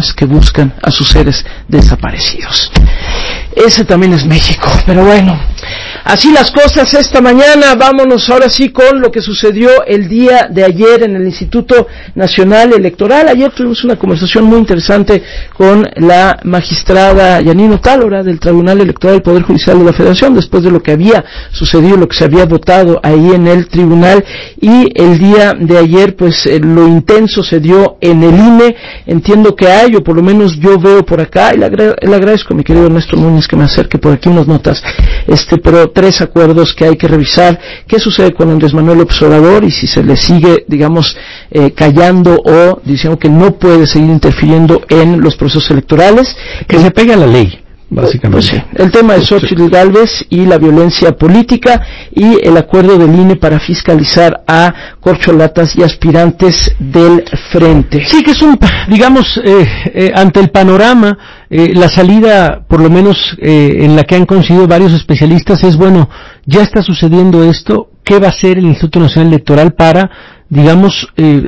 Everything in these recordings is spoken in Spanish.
personas que buscan a sus seres desaparecidos. Ese también es México, pero bueno, así las cosas esta mañana. Vámonos ahora sí con lo que sucedió el día de ayer en el Instituto Nacional Electoral. Ayer tuvimos una conversación muy interesante con la magistrada Yanino Tálora del Tribunal Electoral del Poder Judicial de la Federación, después de lo que había sucedido, lo que se había votado ahí en el tribunal. Y el día de ayer, pues lo intenso se dio en el INE. Entiendo que hay, o por lo menos yo veo por acá, y le agradezco a mi querido Ernesto Núñez que me acerque por aquí unas notas, pero 3 acuerdos que hay que revisar. ¿Qué sucede con Andrés Manuel López Obrador y si se le sigue, digamos, callando o diciendo que no puede seguir interfiriendo en los procesos electorales? Que se pegue a la ley, básicamente. Pues sí, el tema de Xóchitl Gálvez y la violencia política y el acuerdo del INE para fiscalizar a corcholatas y aspirantes del frente. Sí, que es digamos, ante el panorama, la salida, por lo menos en la que han coincidido varios especialistas, es bueno, ya está sucediendo esto, ¿qué va a hacer el Instituto Nacional Electoral para, digamos,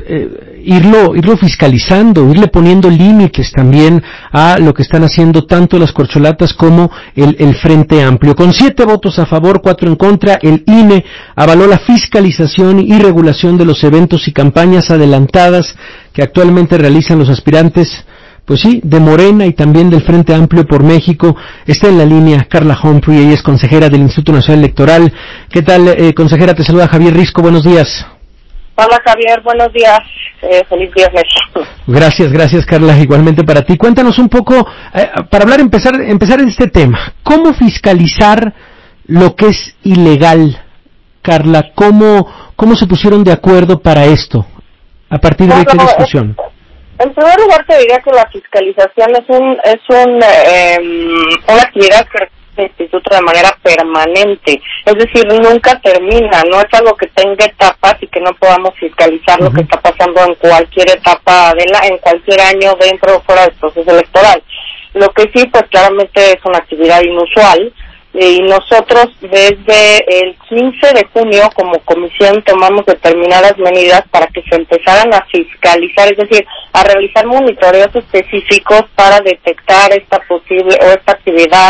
irlo fiscalizando, irle poniendo límites también a lo que están haciendo tanto las corcholatas como el Frente Amplio? Con 7 votos a favor, 4 en contra, el INE avaló la fiscalización y regulación de los eventos y campañas adelantadas que actualmente realizan los aspirantes, pues sí, de Morena y también del Frente Amplio por México. Está en la línea Carla Humphrey, ella es consejera del Instituto Nacional Electoral. ¿Qué tal, consejera? Te saluda Javier Risco, buenos días. Hola Javier, buenos días, feliz viernes. Gracias Carla, igualmente para ti. Cuéntanos un poco, para empezar en este tema, ¿cómo fiscalizar lo que es ilegal, Carla? ¿Cómo se pusieron de acuerdo para esto? ¿A partir de qué discusión? En primer lugar te diría que la fiscalización es una actividad que el instituto de manera permanente, es decir, nunca termina, no es algo que tenga etapas y que no podamos fiscalizar lo que está pasando en cualquier etapa en cualquier año dentro o fuera del proceso electoral. Lo que sí, pues claramente es una actividad inusual, y nosotros desde el 15 de junio como comisión tomamos determinadas medidas para que se empezaran a fiscalizar, es decir, a realizar monitoreos específicos para detectar esta actividad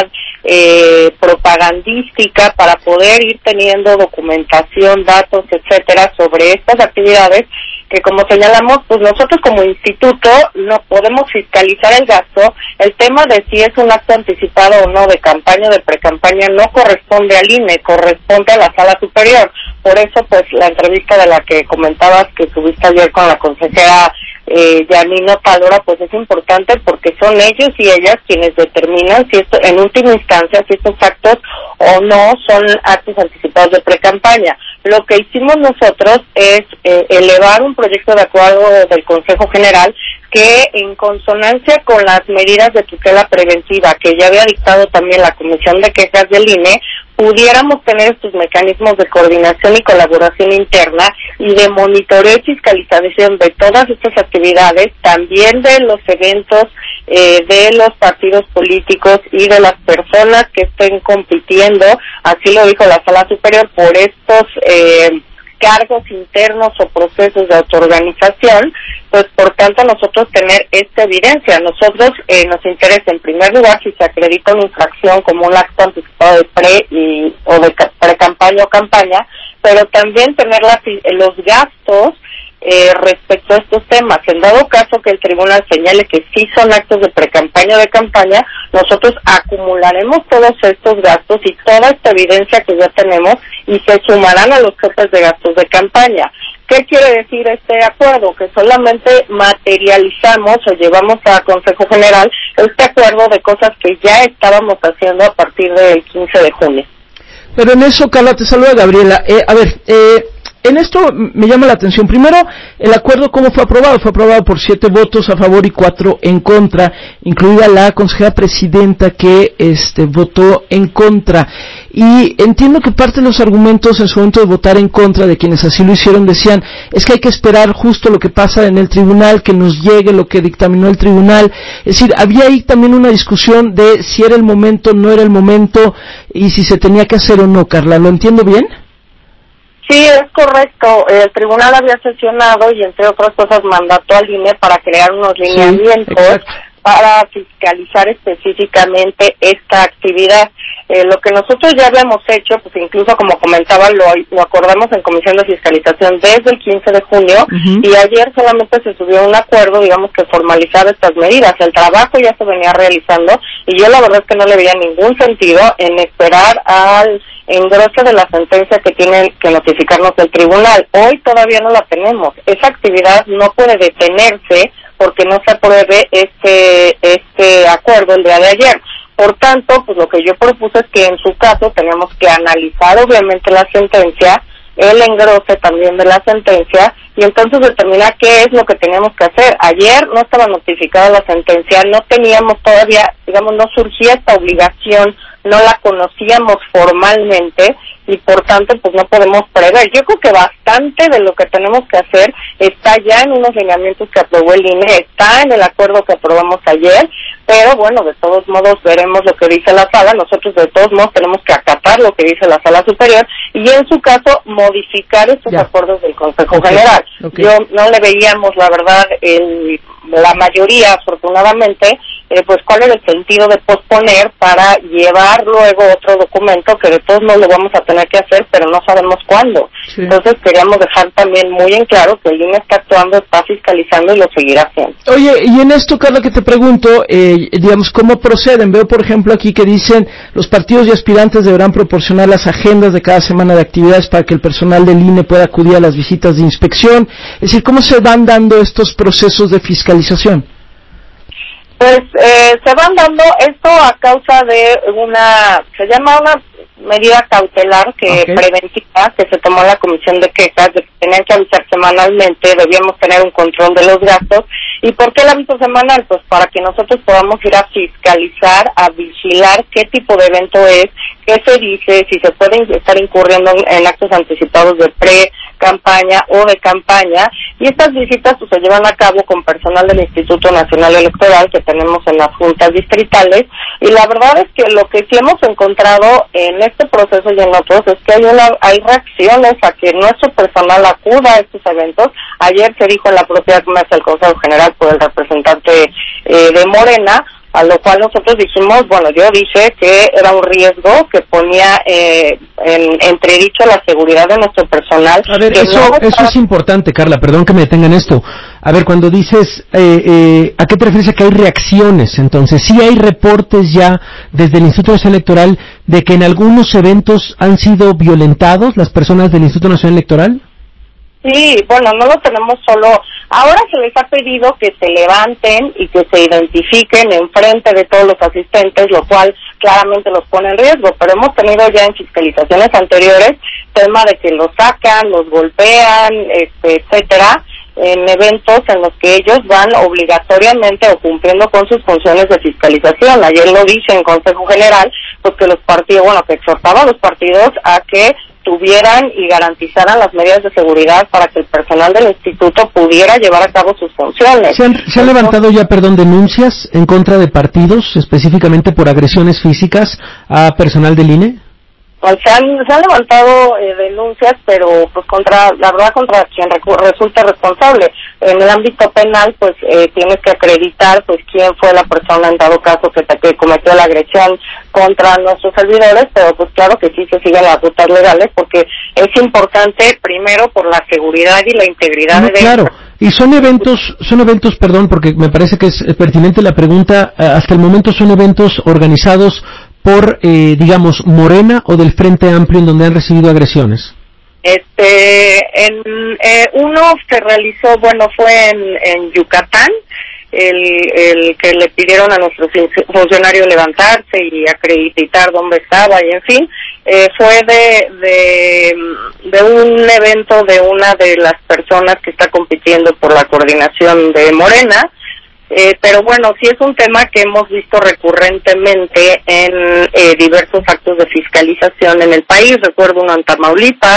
propagandística, para poder ir teniendo documentación, datos, etcétera, sobre estas actividades que, como señalamos, pues nosotros como instituto no podemos fiscalizar el gasto. El tema de si es un acto anticipado o no de campaña o de precampaña no corresponde al INE, corresponde a la Sala Superior. Por eso, pues, la entrevista de la que comentabas que tuviste ayer con la consejera Yanino Tálora, pues es importante porque son ellos y ellas quienes determinan si esto, en última instancia, si estos actos o no son actos anticipados de precampaña. Lo que hicimos nosotros es elevar un proyecto de acuerdo del Consejo General que, en consonancia con las medidas de tutela preventiva que ya había dictado también la Comisión de Quejas del INE, pudiéramos tener estos mecanismos de coordinación y colaboración interna y de monitoreo y fiscalización de todas estas actividades, también de los eventos de los partidos políticos y de las personas que estén compitiendo, así lo dijo la Sala Superior, por estos cargos internos o procesos de autoorganización. Pues por tanto nosotros tener esta evidencia. Nosotros nos interesa en primer lugar si se acredita una infracción como un acto anticipado de o de pre-campaña o campaña, pero también tener los gastos respecto a estos temas. En dado caso que el tribunal señale que sí son actos de precampaña o de campaña, nosotros acumularemos todos estos gastos y toda esta evidencia que ya tenemos y se sumarán a los topes de gastos de campaña. ¿Qué quiere decir este acuerdo? Que solamente materializamos o llevamos a Consejo General este acuerdo de cosas que ya estábamos haciendo a partir del 15 de junio. Pero en eso, Carla, te saluda Gabriela. En esto me llama la atención. Primero, el acuerdo, ¿cómo fue aprobado? Fue aprobado por 7 votos a favor y 4 en contra, incluida la consejera presidenta que votó en contra. Y entiendo que parte de los argumentos en su momento de votar en contra, de quienes así lo hicieron, decían, es que hay que esperar justo lo que pasa en el tribunal, que nos llegue lo que dictaminó el tribunal. Es decir, había ahí también una discusión de si era el momento, no era el momento, y si se tenía que hacer o no, Carla. ¿Lo entiendo bien? Sí, es correcto. El tribunal había sesionado y, entre otras cosas, mandató al INE para crear unos lineamientos para fiscalizar específicamente esta actividad. Lo que nosotros ya habíamos hecho, pues incluso como comentaba, lo acordamos en Comisión de Fiscalización desde el 15 de junio, y ayer solamente se subió un acuerdo, digamos, que formalizaba estas medidas. El trabajo ya se venía realizando, y yo la verdad es que no le veía ningún sentido en esperar al engrose de la sentencia que tiene que notificarnos el tribunal. Hoy todavía no la tenemos. Esa actividad no puede detenerse porque no se apruebe este acuerdo el día de ayer. Por tanto, pues lo que yo propuse es que en su caso teníamos que analizar obviamente la sentencia, el engrose también de la sentencia, y entonces determinar qué es lo que teníamos que hacer. Ayer no estaba notificada la sentencia, no teníamos todavía, digamos, no surgía esta obligación, no la conocíamos formalmente, y por tanto pues no podemos prever. Yo creo que bastante de lo que tenemos que hacer está ya en unos lineamientos que aprobó el INE, está en el acuerdo que aprobamos ayer, pero bueno, de todos modos veremos lo que dice la sala. Nosotros de todos modos tenemos que acatar lo que dice la sala superior y en su caso modificar estos acuerdos del Consejo General. Yo no le veíamos, la verdad, la mayoría, afortunadamente, pues cuál era el sentido de posponer para llevar luego otro documento que de todos modos lo vamos a tener que hacer, pero no sabemos cuándo. Sí. Entonces queríamos dejar también muy en claro que el INE está actuando, está fiscalizando y lo seguirá haciendo. Oye, y en esto, Carla, que te pregunto, digamos, ¿cómo proceden? Veo, por ejemplo, aquí que dicen los partidos y aspirantes deberán proporcionar las agendas de cada semana de actividades para que el personal del INE pueda acudir a las visitas de inspección. Es decir, ¿cómo se van dando estos procesos de fiscalización? Pues se van dando esto a causa de se llama una medida cautelar preventiva que se tomó en la Comisión de Quejas, de que tenían que avisar semanalmente, debíamos tener un control de los gastos. ¿Y por qué el aviso semanal? Pues para que nosotros podamos ir a fiscalizar, a vigilar qué tipo de evento es, qué se dice, si se puede estar incurriendo en actos anticipados de pre-campaña o de campaña, y estas visitas pues se llevan a cabo con personal del Instituto Nacional Electoral que tenemos en las juntas distritales, y la verdad es que lo que sí hemos encontrado en este proceso y en otros es que hay reacciones a que nuestro personal acuda a estos eventos. Ayer se dijo en la propia mesa del Consejo General por el representante de Morena, a lo cual nosotros dijimos, bueno, yo dije que era un riesgo que ponía en entredicho la seguridad de nuestro personal. A ver, eso es importante, Carla, perdón que me detenga en esto. A ver, cuando dices, ¿a qué te refieres a que hay reacciones? Entonces, ¿sí hay reportes ya desde el Instituto Nacional Electoral de que en algunos eventos han sido violentados las personas del Instituto Nacional Electoral? Sí, bueno, no lo tenemos solo. Ahora se les ha pedido que se levanten y que se identifiquen en frente de todos los asistentes, lo cual claramente los pone en riesgo, pero hemos tenido ya en fiscalizaciones anteriores tema de que los sacan, los golpean, etcétera, en eventos en los que ellos van obligatoriamente o cumpliendo con sus funciones de fiscalización. Ayer lo dije en Consejo General, pues que los partidos, que exhortaba a los partidos a que tuvieran y garantizaran las medidas de seguridad para que el personal del instituto pudiera llevar a cabo sus funciones. ¿Se han levantado ya, denuncias en contra de partidos, específicamente por agresiones físicas a personal del INE? Se han levantado denuncias, pero pues contra quien resulta responsable. En el ámbito penal, pues tienes que acreditar pues quién fue la persona en dado caso que cometió la agresión contra nuestros servidores, pero pues claro que sí se siguen las rutas legales porque es importante primero por la seguridad y la integridad de claro. Y son eventos, porque me parece que es pertinente la pregunta, hasta el momento son eventos organizados por, Morena o del Frente Amplio en donde han recibido agresiones. Uno que realizó, fue en Yucatán, el que le pidieron a nuestros funcionarios levantarse y acreditar dónde estaba y en fin, fue de un evento de una de las personas que está compitiendo por la coordinación de Morena. Pero sí es un tema que hemos visto recurrentemente en diversos actos de fiscalización en el país. Recuerdo uno en Tamaulipas,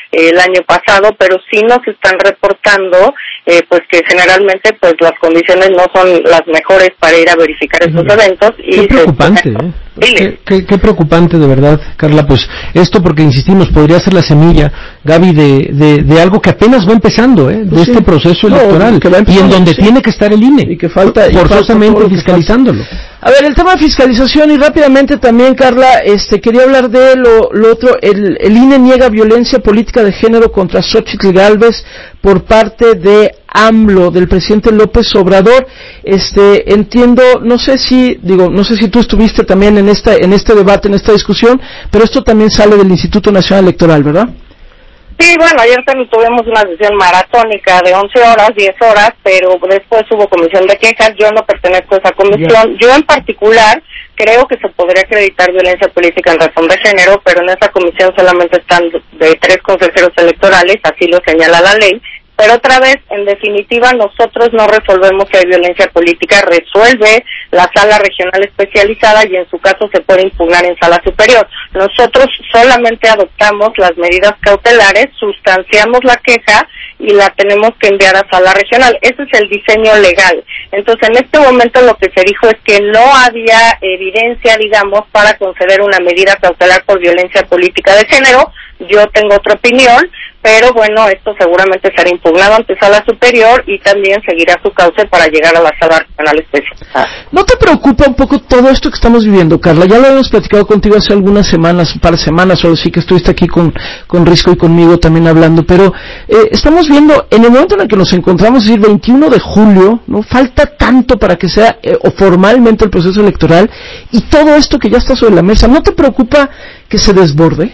el año pasado, pero sí nos están reportando pues que generalmente pues las condiciones no son las mejores para ir a verificar estos eventos. Qué preocupante, qué preocupante de verdad, Carla, pues esto porque insistimos, podría ser la semilla, Gaby, de algo que apenas va empezando, de este proceso electoral, y en donde tiene que estar el INE, y que falta forzosamente fiscalizándolo. A ver, el tema de fiscalización, y rápidamente también, Carla, quería hablar de lo otro. El INE niega violencia política de género contra Xóchitl Gálvez por parte de AMLO, del presidente López Obrador. Entiendo, no sé si tú estuviste también en este debate, en esta discusión, pero esto también sale del Instituto Nacional Electoral, ¿verdad? Sí, bueno, ayer también tuvimos una sesión maratónica de 11 horas, 10 horas, pero después hubo comisión de quejas. Yo no pertenezco a esa comisión. Yo en particular creo que se podría acreditar violencia política en razón de género, pero en esa comisión solamente están de 3 consejeros electorales, así lo señala la ley. Pero otra vez, en definitiva, nosotros no resolvemos si hay violencia política, resuelve la sala regional especializada y en su caso se puede impugnar en sala superior. Nosotros solamente adoptamos las medidas cautelares, sustanciamos la queja y la tenemos que enviar a sala regional. Ese es el diseño legal. Entonces, en este momento lo que se dijo es que no había evidencia, digamos, para conceder una medida cautelar por violencia política de género. Yo tengo otra opinión, pero bueno, esto seguramente será impugnado ante sala superior y también seguirá su cauce para llegar a la sala regional especializada. ¿No te preocupa un poco todo esto que estamos viviendo, Carla? Ya lo habíamos platicado contigo hace algunas semanas, un par de semanas, o sí que estuviste aquí con Risco y conmigo también hablando, pero estamos viendo, en el momento en el que nos encontramos, es decir, 21 de julio, ¿no? Falta tanto para que sea o formalmente el proceso electoral, y todo esto que ya está sobre la mesa, ¿no te preocupa que se desborde?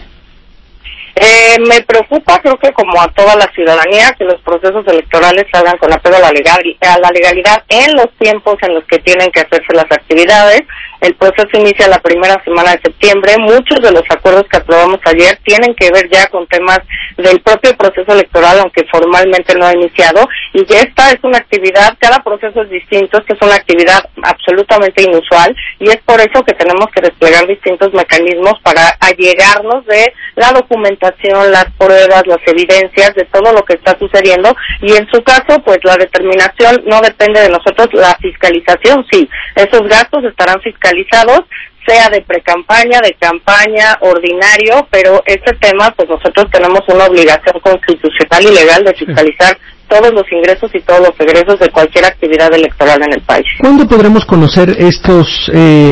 Me preocupa, creo que como a toda la ciudadanía, que los procesos electorales salgan con apego a la legalidad en los tiempos en los que tienen que hacerse las actividades. El proceso inicia la primera semana de septiembre. Muchos de los acuerdos que aprobamos ayer tienen que ver ya con temas del propio proceso electoral, aunque formalmente no ha iniciado. Y ya esta es una actividad, cada proceso es distinto, esta es una actividad absolutamente inusual, y es por eso que tenemos que desplegar distintos mecanismos para allegarnos de la documentación, las pruebas, las evidencias de todo lo que está sucediendo, y en su caso, pues la determinación no depende de nosotros, la fiscalización sí, esos gastos estarán fiscalizados, sea de precampaña, de campaña, ordinario, pero este tema, pues nosotros tenemos una obligación constitucional y legal de fiscalizar todos los ingresos y todos los egresos de cualquier actividad electoral en el país. ¿Cuándo podremos conocer estos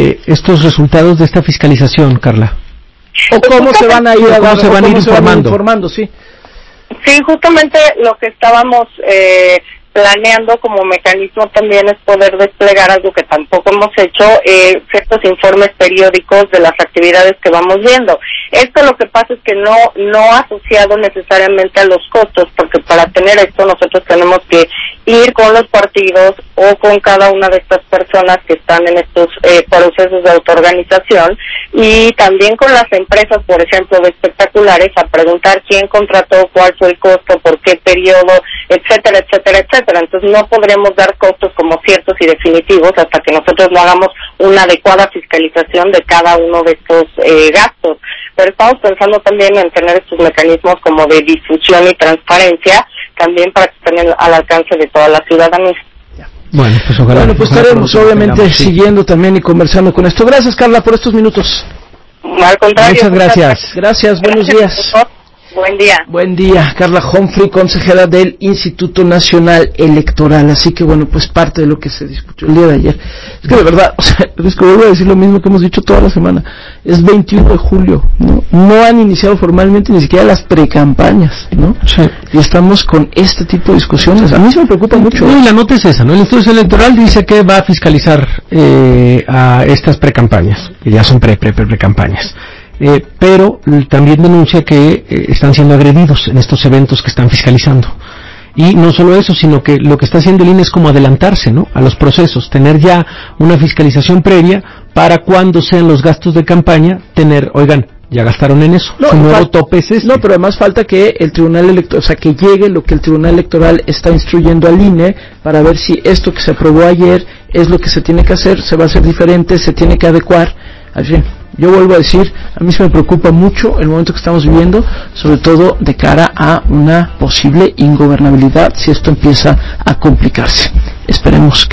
resultados de esta fiscalización, Carla? ¿O cómo se van a ir informando? Sí. Sí, justamente lo que estábamos planeando como mecanismo también es poder desplegar algo que tampoco hemos hecho, ciertos informes periódicos de las actividades que vamos viendo. Esto lo que pasa es que no asociado necesariamente a los costos, porque para tener esto nosotros tenemos que ir con los partidos o con cada una de estas personas que están en estos procesos de autoorganización, y también con las empresas, por ejemplo, de espectaculares, a preguntar quién contrató, cuál fue el costo, por qué periodo, etcétera, etcétera, etcétera. Entonces no podremos dar costos como ciertos y definitivos hasta que nosotros no hagamos una adecuada fiscalización de cada uno de estos gastos. Pero estamos pensando también en tener estos mecanismos como de difusión y transparencia, también para que estén al alcance de toda la ciudadanía. Bueno, pues ojalá. Bueno, pues estaremos obviamente siguiendo también y conversando con esto. Gracias, Carla, por estos minutos. Al contrario. Muchas gracias. Gracias, buenos días. Buen día. Buen día, Carla Humphrey, consejera del Instituto Nacional Electoral. Así que bueno, pues parte de lo que se discutió el día de ayer. Es que de verdad, es que vuelvo a decir lo mismo que hemos dicho toda la semana. Es 21 de julio, ¿no? No han iniciado formalmente ni siquiera las precampañas, ¿no? Sí. Y estamos con este tipo de discusiones. A mí se me preocupa mucho. Y la nota es esa, ¿no? El Instituto Electoral dice que va a fiscalizar a estas precampañas, que ya son precampañas. Pero también denuncia que están siendo agredidos en estos eventos que están fiscalizando. Y no solo eso, sino que lo que está haciendo el INE es como adelantarse, ¿no?, a los procesos, tener ya una fiscalización previa para cuando sean los gastos de campaña, oigan, ya gastaron en eso, su nuevo tope es este. No, pero además falta que el Tribunal Electoral, o sea, que llegue lo que el Tribunal Electoral está instruyendo al INE para ver si esto que se aprobó ayer es lo que se tiene que hacer, se va a hacer diferente, se tiene que adecuar, al fin. yo vuelvo a decir, a mí se me preocupa mucho el momento que estamos viviendo, sobre todo de cara a una posible ingobernabilidad si esto empieza a complicarse. Esperemos que